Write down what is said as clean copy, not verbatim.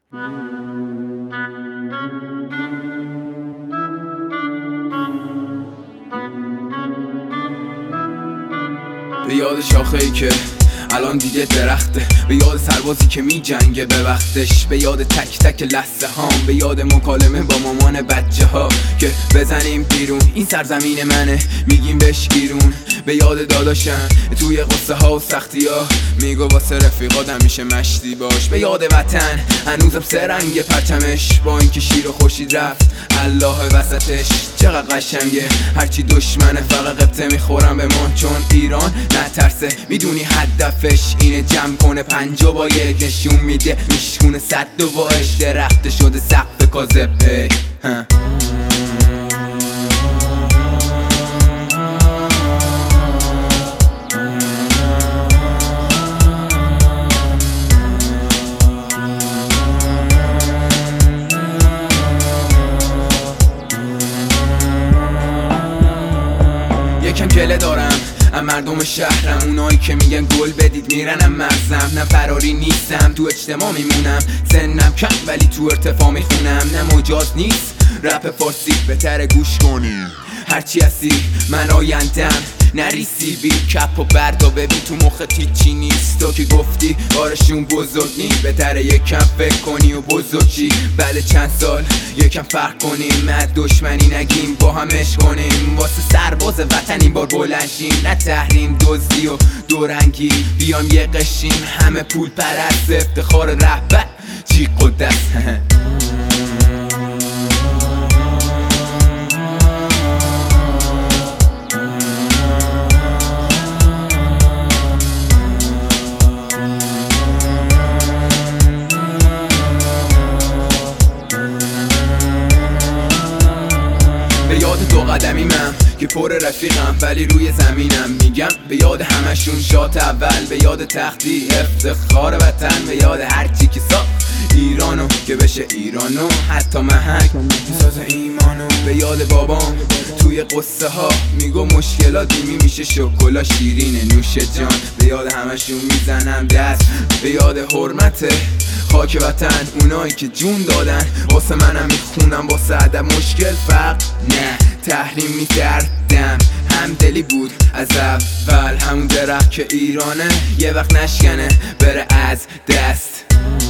به یاد شاخه‌ای که الان دیگه درخته، به یاد سربازی که می جنگه به وقتش، به یاد تک تک لحظه هام، به یاد مکالمه با مامان بچه ها که بزنیم بیرون این سرزمین منه میگیم بهش گیرون، به یاد داداشم توی قصه ها و سختی ها میگو واسه رفیقات همیشه مشتی باش، به یاد وطن هنوزم سه رنگ پرچمش با اینکه شیر و خورشید رفت الله وسطش، چقدر قشنگه هرچی دشمنه فقط قبطه میخورم به ما، چون ایران نترسه میدونی هدفش اینه جمع کنه پنجا با یک، نشون میده میشکونه صد و باش، درخت شده سقف کاذبه. یکم گله دارم مردم شهرم، اونایی که میگن گل بدید میرنم مرزم، نه فراری نیستم تو اجتماع میمونم، سنم کم ولی تو ارتفاع میخونم، نه مجاز نیست رپ فارسی بهتره گوش کنی، هرچی هستی من آیندم نریسی بی کپ و بردا ببین تو مخت هیچی نیست، تو که گفتی آرشون بزرگ نی بهتره یکم فکر کنی و بزرگی، بله چند سال یکم فرق کنیم، نه دشمنی نگیم با هم عشق کنیم، واسه سرباز وطن این بار بلنشیم، نه تحریم دزدی و دورنگی، بیام یه قشیم همه پول پرست، افتخار رهبر چی قدس. به یاد دو قدمی من که پر رفیقم ولی روی زمینم، میگم به یاد همشون شات اول، به یاد تختی افتخار وطن، به یاد هرچی که ساخت ایرانو که بشه ایرانو، حتی محک ساز ایمانو، به یاد بابام توی قصه ها میگو مشکلات میشه شکلا شیرین نوش جان، به یاد همشون میزنم دست، به یاد حرمت خاک وطن، اونایی که جون دادن واسه منم میخونم، واسه ادب مشکل فرق نه تحریم میکردم، همدلی بود از اول، همون درخت که ایرانه یه وقت نشکنه بره از دست.